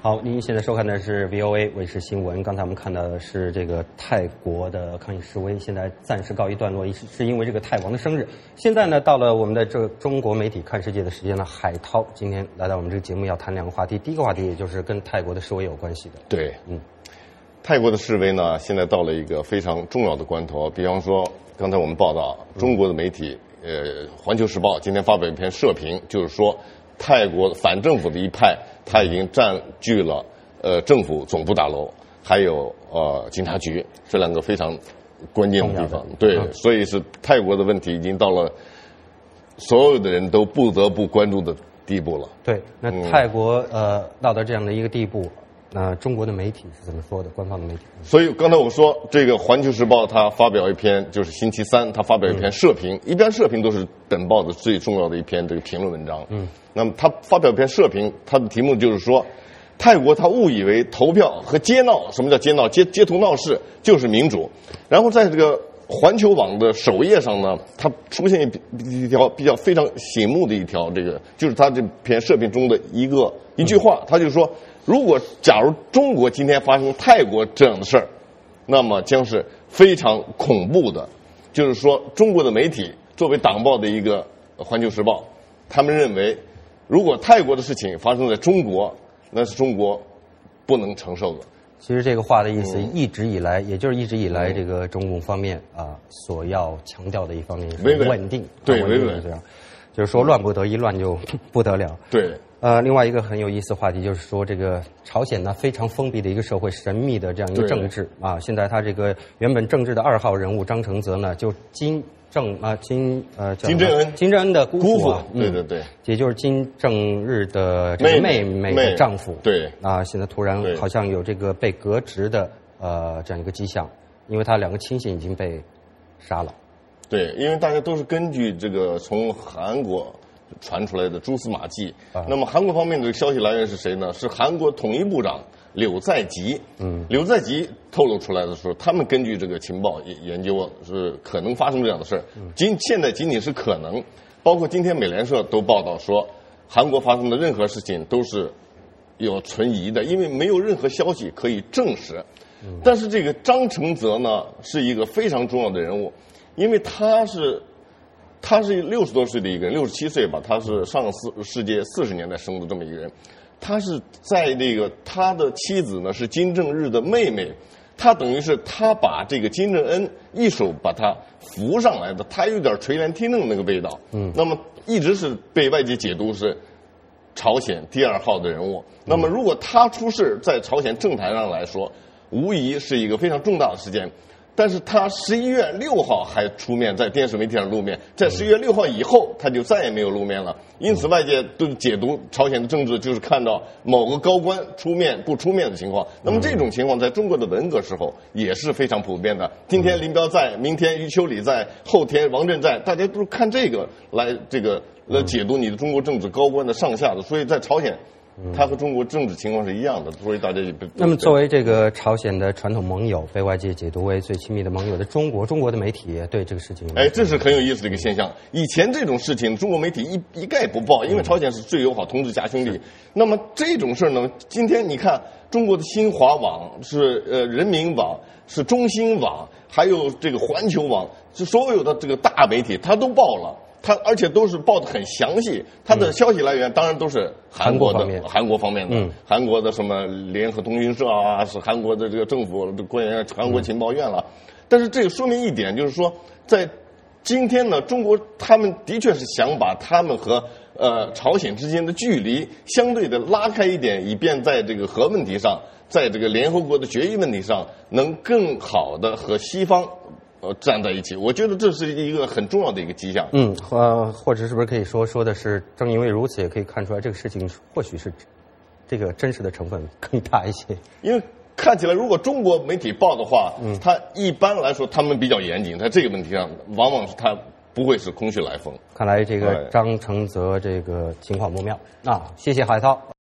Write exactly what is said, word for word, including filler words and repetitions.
好，您现在收看的是 V O A 卫视新闻。刚才我们看到的是这个泰国的抗议示威，现在暂时告一段落，是因为这个泰王的生日。现在呢，到了我们的这个中国媒体看世界的时间呢，海涛今天来到我们这个节目，要谈两个话题。第一个话题也就是跟泰国的示威有关系的。 对，嗯，泰国的示威呢，现在到了一个非常重要的关头。比方说，刚才我们报道，中国的媒体，呃，《环球时报》今天发表一篇社评，就是说，泰国反政府的一派，他已经占据了呃政府总部大楼，还有呃警察局这两个非常关键的地方。对，嗯、所以是泰国的问题已经到了所有的人都不得不关注的地步了。 对，那泰国、嗯、呃到达这样的一个地步。那、呃、中国的媒体是怎么说的？官方的媒体。 所以刚才我说，这个《环球时报》它发表一篇，就是星期三它发表一篇社评，嗯、一般社评都是本报的最重要的一篇这个评论文章。嗯，那么他发表一篇社评，它的题目就是说，泰国他误以为投票和街闹，什么叫街闹？街街头闹事就是民主。然后在这个环球网的首页上呢，它出现一一条比较非常醒目的一条，这个就是他这篇社评中的一个一句话，他就说。如果假如中国今天发生泰国这样的事儿，那么将是非常恐怖的。就是说，中国的媒体作为党报的一个《环球时报》，他们认为，如果泰国的事情发生在中国，那是中国不能承受的。 其实这个话的意思，一直以来，嗯、也就是一直以来，这个中共方面啊所要强调的一方面是稳定， 对， 稳定这样，就是说乱不得一，乱就不得了。 对。 呃，另外一个很有意思的话题就是说，这个朝鲜呢非常封闭的一个社会，神秘的这样一个政治啊。现在他这个原本政治的二号人物张承泽呢，就金正啊金呃金正恩金正恩的姑父啊， 对对对， 也就是金正日的这个妹妹的丈夫， 对啊，现在突然好像有这个被革职的呃这样一个迹象，因为他两个亲信已经被杀了。 对，因为大家都是根据这个从韩国传出来的蛛丝马迹，啊、那么韩国方面的消息来源是谁呢？是韩国统一部长柳在吉。嗯，柳在吉透露出来的时候，他们根据这个情报研究是可能发生这样的事儿。仅、嗯、现在仅仅是可能，包括今天美联社都报道说，韩国发生的任何事情都是有存疑的，因为没有任何消息可以证实。嗯、但是这个张承泽呢，是一个非常重要的人物，因为他是。他是六十多岁的一个人，六十七岁吧，他是上世世界四十年代生的这么一个人。他是在那个他的妻子呢是金正日的妹妹，他等于是他把这个金正恩一手把他扶上来的，他有点垂帘听政那个味道。嗯，那么一直是被外界解读是朝鲜第二号的人物。那么如果他出事，在朝鲜政坛上来说，无疑是一个非常重大的事件。但是他十一月六号还出面，在电视媒体上露面，在十一月六号以后，他就再也没有露面了。因此，外界都解读朝鲜的政治就是看到某个高官出面不出面的情况。那么这种情况在中国的文革时候也是非常普遍的。今天林彪在，明天余秋里在，后天王震在，大家都是看这个来这个来解读你的中国政治高官的上下的。所以在朝鲜。它和中国政治情况是一样的，所以大家也不。 那么，作为这个朝鲜的传统盟友，被外界解读为最亲密的盟友的中国，中国的媒体也对这个事情， 哎，这是很有意思的一个现象。以前这种事情，中国媒体一一概不报，因为朝鲜是最友好同志夹兄弟。嗯、那么这种事呢，今天你看，中国的新华网是呃人民网，是中新网，还有这个环球网，是所有的这个大媒体，它都报了。他而且都是报得很详细，他的消息来源当然都是韩国的， 嗯、 韩国方面的，嗯、韩国的什么联合通讯社啊，是韩国的这个政府的官员，韩国情报院了。嗯、但是这个说明一点，就是说，在今天呢，中国他们的确是想把他们和呃朝鲜之间的距离相对的拉开一点，以便在这个核问题上，在这个联合国的决议问题上，能更好的和西方。呃，站在一起，我觉得这是一个很重要的一个迹象。 嗯，呃，或者是不是可以说说的是，正因为如此，也可以看出来这个事情或许是这个真实的成分更大一些。 因为看起来，如果中国媒体报的话，嗯，他一般来说他们比较严谨，在这个问题上，往往是他不会是空穴来风。 看来这个张承泽这个情况不妙啊！谢谢海涛。